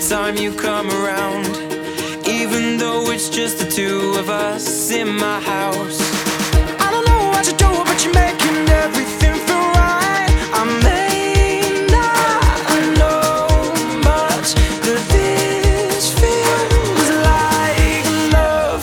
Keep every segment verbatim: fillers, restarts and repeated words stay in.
time you come around, even though it's just the two of us in my house. I don't know what you do, but you're making everything feel right. I may not know much, but this feels like love.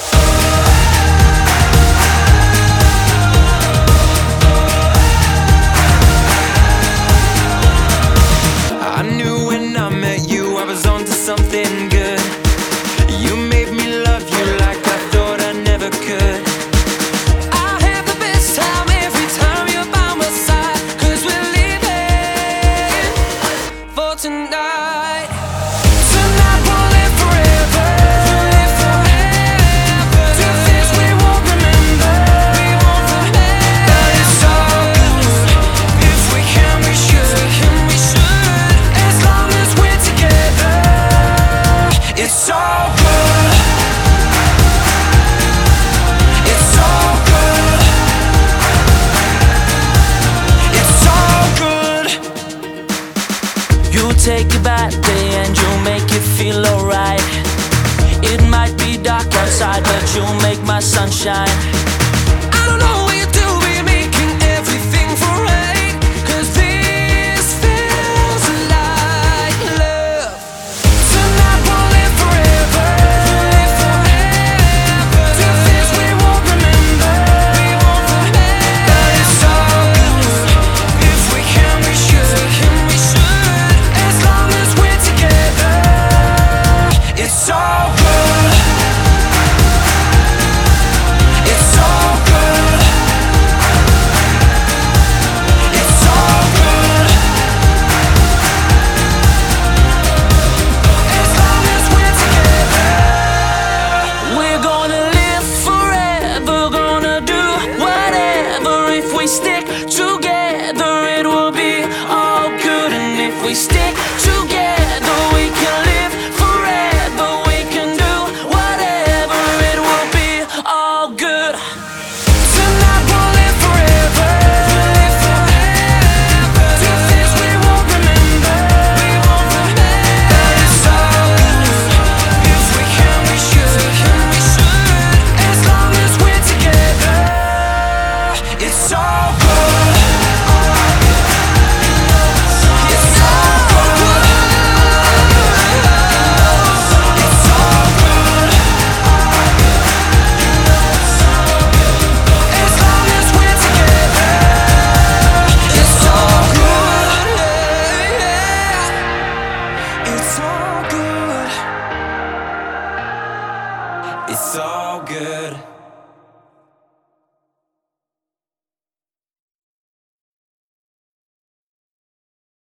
I knew when I met you I was onto something good. You made me love you like I thought I never could. I have the best time every time you're by my side, 'cause we're living for tonight. Tonight we'll live forever, live forever. Do things we won't remember, we won't remember. But it's all good, if we can we should, can we should. As long as we're together, it's all good. It's all good. It's all good. You'll take a bad day and you'll make it feel alright. It might be dark outside, but you'll make my sunshine. I don't know what you do, but you're making everything feel right. 'Cause this feels like love. Tonight we'll live forever, live forever. Do things we won't remember, we won't remember. But it's all good, if we can we should, can we should. As long as we're together, it's all good. It's all good. It's all good. As long as we're together. We're gonna live forever, gonna do whatever. If we stick together, it will be all good. And if we stick together, we can live forever. We can do whatever, it will be all good. Tonight we'll live forever, live forever. Do things we won't remember, we won't remember. But it's all good, if we can we should, can we should. As long as we're together, it's all good. It's all good. It's all good. As long as we're together, it's all good. It's all good. It's all good.